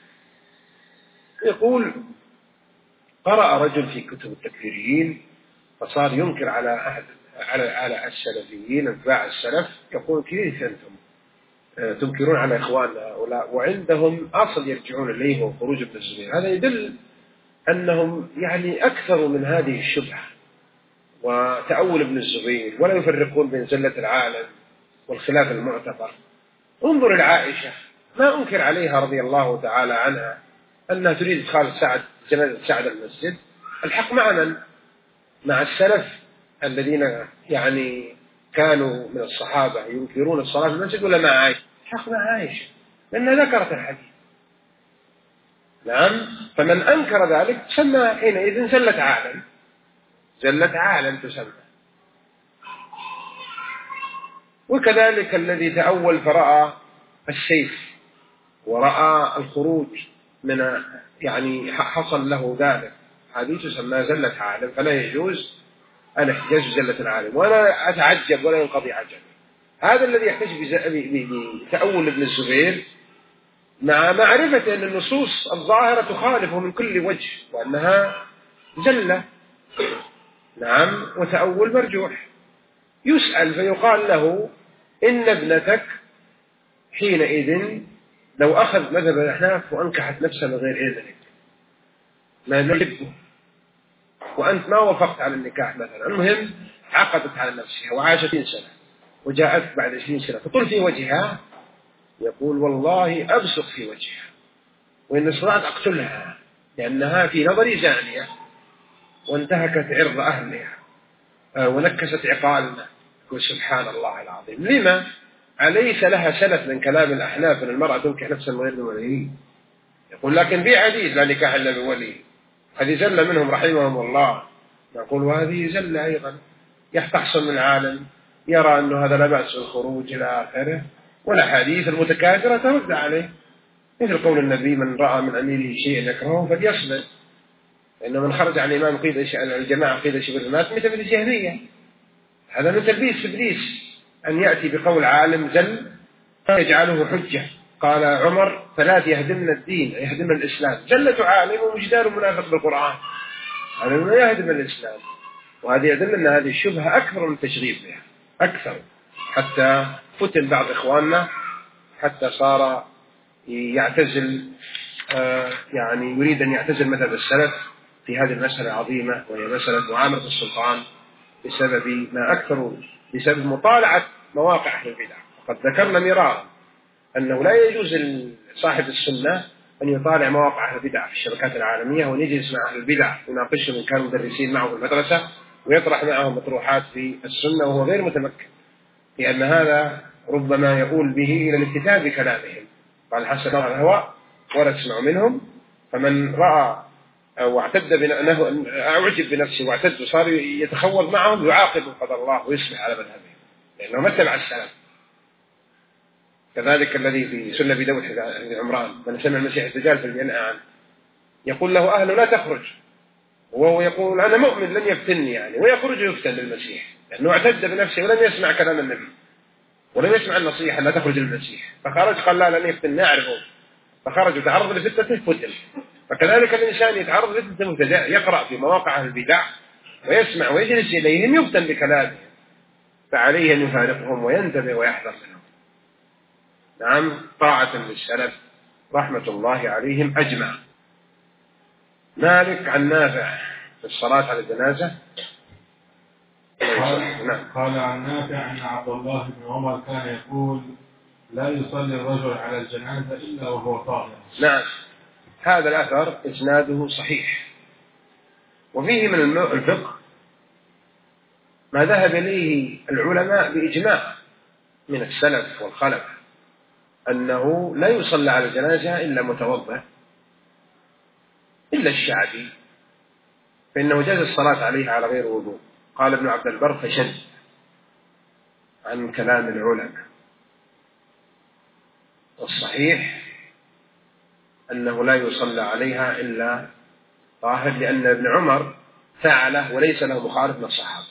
يقول قرأ رجل في كتب التكفيريين فصار ينكر على السلفيين اتباع السلف، يقول كيف أنتم تنكرون على إخواننا وعندهم أصل يرجعون إليه وخروج ابن الزبير. هذا يدل أنهم يعني أكثر من هذه الشبهة وتأول ابن الزبير، ولا يفرقون بين زلة العالم والخلاف المعتبر. انظر العائشة ما أنكر عليها رضي الله تعالى عنها أنها تريد إدخال جنازة سعد المسجد، الحق مع من؟ مع السلف الذين يعني كانوا من الصحابة ينكرون الصلاة في المسجد، ولا مع عائشة؟ الحق مع عائشة لأنها ذكرت الحديث. نعم. فمن أنكر ذلك تسمى حينئذ زلة عالم، زلة عالم تسمى. وكذلك الذي تأول فرأى السيف ورأى الخروج من يعني حصل له ذلك، هذه تسمى زلة عالم، فلا يجوز الاحتجاج بزلة العالم. ولا أتعجب ولا ينقضي عجب. هذا الذي يحتج بتأول ابن الزبير مع معرفة أن النصوص الظاهرة تخالفه من كل وجه وأنها زلة. نعم. وتأول مرجوح. يسأل فيقال له إن ابنتك حينئذ لو أخذ مذهب الأحناف وأنكحت نفسها من غير إذنك ما نحبه، وأنت ما وافقت على النكاح مثلا، المهم عقدت على نفسها وعاشت 20 سنة وجاءت بعد 20 سنة تطل في وجهها، يقول والله أبصق في وجهها، وإن استطعت أقتلها لأنها في نظري زانية وانتهكت عرض أهلها ونكست عقالنا. يقول سبحان الله العظيم. لما؟ أليس لها سلف من كلام الأحناف أن المرأة تنكح نفسها من غير ولي؟ يقول لكن في حديث لا نكاح إلا بولي، هذه زلة منهم رحمهم الله. نقول وهذه زلة أيضا. يحتحصل من العالم يرى أنه هذا لا بأس بالخروج إلى آخره، والأحاديث المتكاثرة ترد عليه، مثل قول النبي من رأى من أميره شيئا يكرهه فليصبر، لأنه من خرج عن الإمام قيد الجماعة قيد شبر الناس مثل الجهمية. هذا من تلبيس إبليس أن يأتي بقول عالم زل يجعله حجة. قال عمر 3 يهدمن الدين يهدمن الإسلام، زلة عالم ووجدان منافق بالقرآن، هذا ما يهدم الإسلام. وهذه يدل أن هذه الشبهة أكثر من التشغيب بها، أكثر، حتى فتن بعض إخواننا حتى صار يعتزل يعني يريد أن يعتزل مذهب السلف في هذه المسألة العظيمة، وهي مسألة معاملة السلطان بسبب ما أكثر بسبب مطالعة مواقع أهل البدع. وقد ذكرنا مرارا أنه لا يجوز لصاحب السنة أن يطالع مواقع أهل البدع في الشبكات العالمية ويجلس مع أهل البدع يناقشهم إن كانوا مدرسين معه في المدرسة ويطرح معهم مطروحات في السنة وهو غير متمكن، لأن هذا ربما يقول به إلى الافتتان بكلامهم. قال حسن الهواء ولا تسمع منهم. فمن رأى واعتد أعجب بنفسه واعتد وصار يتخوض معهم يعاقب قدر الله ويصبح على مذهبهم لأنه ما اتبع السلف. كذلك الذي في سنة بداود عمران من سمع المسيح الدجال فلينأى عنه، يقول له أهله لا تخرج، وهو يقول أنا مؤمن لن يفتني يعني، ويخرج يفتن للمسيح لأنه اعتد بنفسه ولم يسمع كلام النبي ولم يسمع النصيحة لا تخرج للمسيح، فخرج قال لا لن يفتن أعرفه، فخرج وتعرض لفتنة فتن. فكذلك الإنسان يتعرض لفتنة مبتدع يقرأ في مواقع البدع ويسمع ويجلس إليهم يفتن بكلامهم، فعليه أن يفارقهم وينتبه ويحذر منهم. نعم. طاعة للسلف رحمة الله عليهم أجمع. مالك عن نافع في الصلاة على الجنازة. قال عن نافع أن عبد الله بن عمر كان يقول لا يصلي الرجل على الجنازة إلا وهو طاهر. نعم. هذا الأثر إسناده صحيح، وفيه من الفقه ما ذهب إليه العلماء بإجماع من السلف والخلف أنه لا يصلى على الجنازة إلا متوضئ إلا الشعبي، فإنه جاز الصلاة عليه على غير وضوء. قال ابن عبد البر فشد عن كلام العلماء، والصحيح أنه لا يصلى عليها إلا طاهر، لأن ابن عمر فعله وليس له مخالف من الصحابة،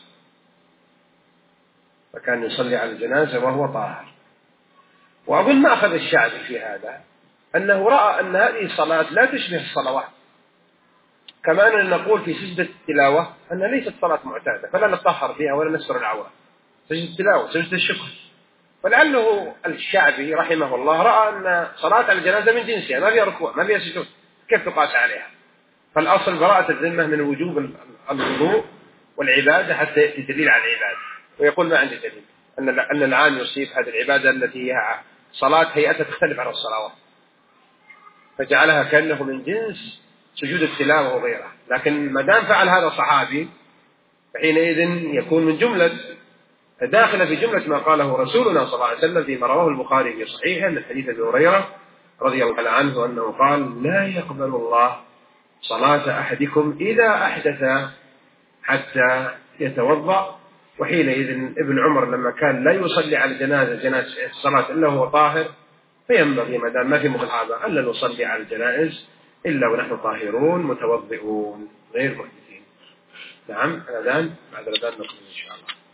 فكان يصلي على الجنازة وهو طاهر. وأظن ما أخذ الشعبي في هذا أنه رأى أن هذه الصلاة لا تشبه الصلوات، كما أننا نقول في سجدة التلاوة أنها ليست صلاة معتادة فلا نتطهر فيها ولا نستر العوان، سجدة التلاوة سجدة الشكر. فلعله الشعبي رحمه الله رأى أن صلاة على الجنازة من جنسها ما فيها ركوع ما فيها سجود، كيف تقاس عليها؟ فالأصل براءة الذمة من وجوب الوضوء والعبادة حتى يأتي دليل على العبادة، ويقول ما عندي دليل أن العام يصيب هذه العبادة التي هي صلاة هيئتها تختلف عن الصلوات، فجعلها كأنه من جنس سجود التلاوة وغيره. لكن ما دام فعل هذا الصحابي فحينئذ يكون من جملة داخل في جملة ما قاله رسولنا صلى الله عليه وسلم فيما رواه البخاري في صحيحه من حديث أبي هريرة رضي الله عنه أنه قال: لا يقبل الله صلاة أحدكم إذا أحدث حتى يتوضأ. وحينئذ ابن عمر لما كان لا يصلي على جنازة الصلاة إلا هو طاهر، فينبغي ما دام ما في مثل هذا ألا نصلي على الجنائز إلا ونحن طاهرون متوضئون غير محدثين. نعم، الأذان بعد الأذان نكمل إن شاء الله.